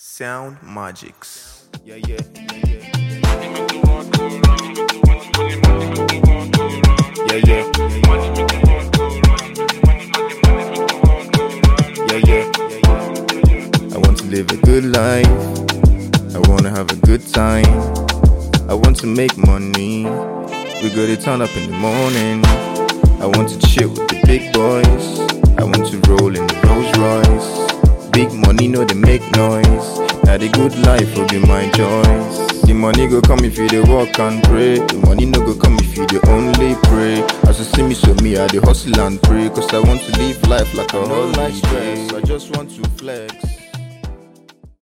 Sound Magics. Yeah, yeah. Yeah, yeah. Yeah, yeah. I want to live a good life. I want to have a good time. I want to make money. We gotta turn up in the morning. I want to chill with the big boys. I want to roll in the Rolls Royce. Big money, no they make noise. Now the good life will be my choice. The money go come if you dey work and pray. The money no go come if you dey only pray. As you see me, show me I dey hustle and pray. Cause I want to live life like a whole life stress. I just want to flex.